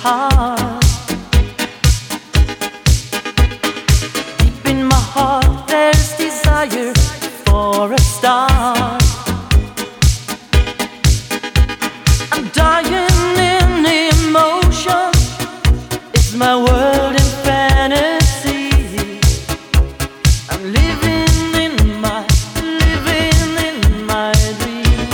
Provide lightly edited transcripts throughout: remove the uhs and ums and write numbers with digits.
heart. Deep in my heart there's desire for a star. I'm dying in emotion. It's my world in fantasy. I'm living in my dream.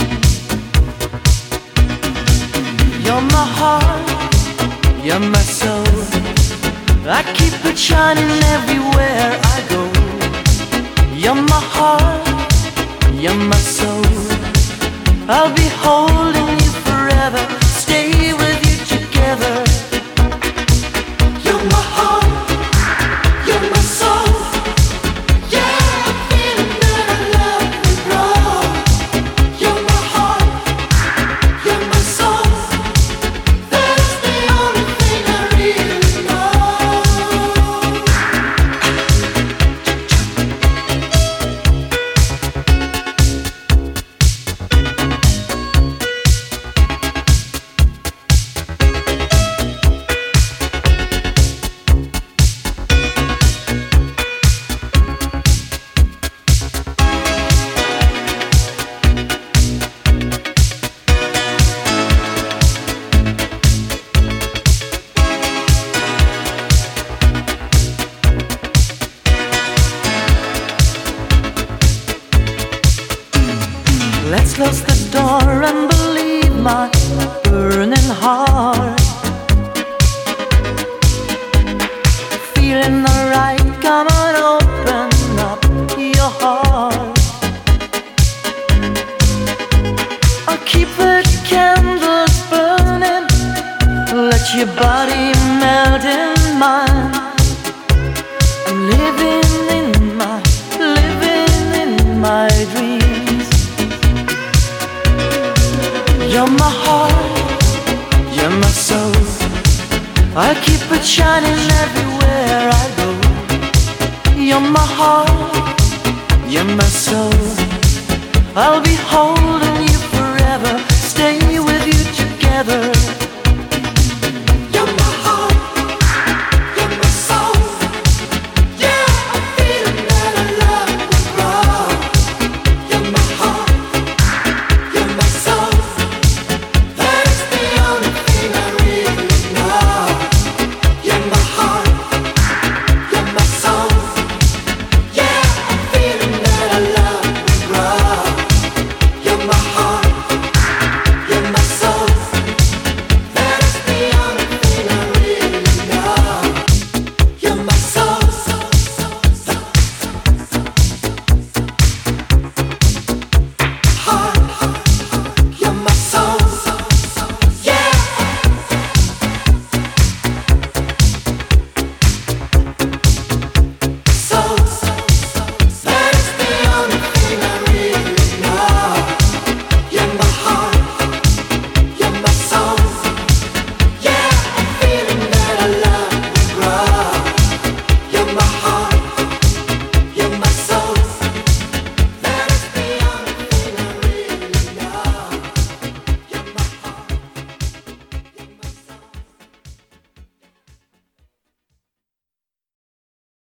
You're my heart, you're my soul. I keep it shining everywhere I go. You're my heart, you're my soul. I'll be holding you forever, stay with you together. You're my heart, you're my soul. Yeah, I'm feeling that I love you, wrong. You're my heart, you're my soul. That's the only thing I really know. Let's close the door and believe my burning heart. Feeling alright, come on, open up your heart. I'll keep the candles burning, let your body melt in mine. I'm living in my dreams. You're my heart, you're my soul. I'll keep it shining everywhere I go. You're my heart, you're my soul. I'll be holding you forever, stay with you together.